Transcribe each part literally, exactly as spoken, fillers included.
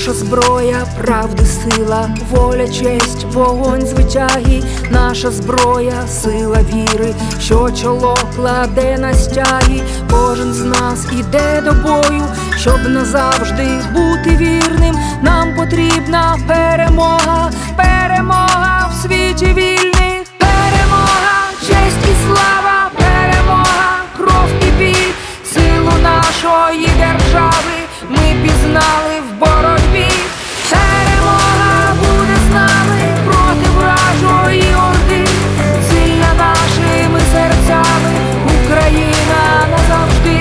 Наша зброя, правди, сила, воля, честь, вогонь звитяги. Наша зброя, сила віри, що чоло кладе на стяги. Кожен з нас іде до бою, щоб назавжди бути вірним. Нам потрібна перемога, перемога в світі вільних. Перемога, честь і слава, перемога, кров і біль, силу нашої держави ми пізнали в боротьбі. Перемога буде з нами проти вражої орди, сильна нашими серцями, Україна назавжди.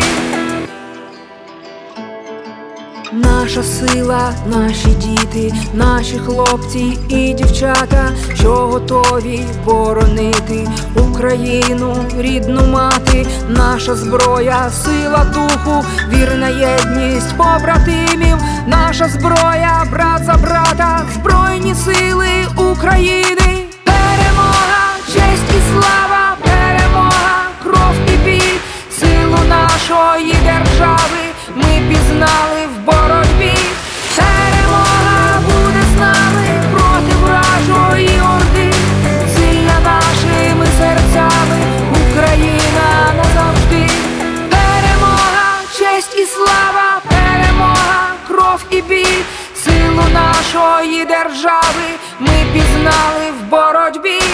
Наша сила, наші діти, наші хлопці і дівчата, що готові боронити Україну, рідну мати. Наша зброя, сила духу, вірна єдність побратимів. Наша зброя, брат за брата, Збройні сили України. Перемога, честь і слава, перемога, кров і біль, силу нашої держави ми пізнали в боротьбі. Перемога буде з нами проти вражої орди, сильна нашими серцями, Україна назавжди. Перемога, честь і слава, перемога, кров і біль, силу нашої держави ми пізнали в боротьбі.